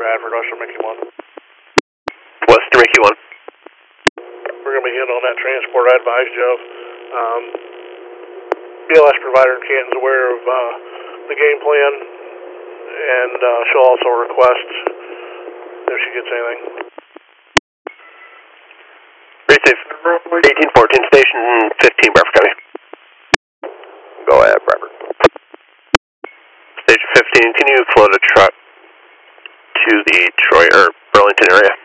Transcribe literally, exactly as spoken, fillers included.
Bradford, Western Mickey one. Western Mickey one. We're going to be hitting on that transport, I advise Joe. Um, B L S provider in Canton's aware of uh, the game plan, and uh, she'll also request if she gets anything. Pretty safe. eighteen fourteen, station fifteen, Bradford County. Go ahead, Bradford. Station fifteen, can you float a truck to the Troy or Burlington area?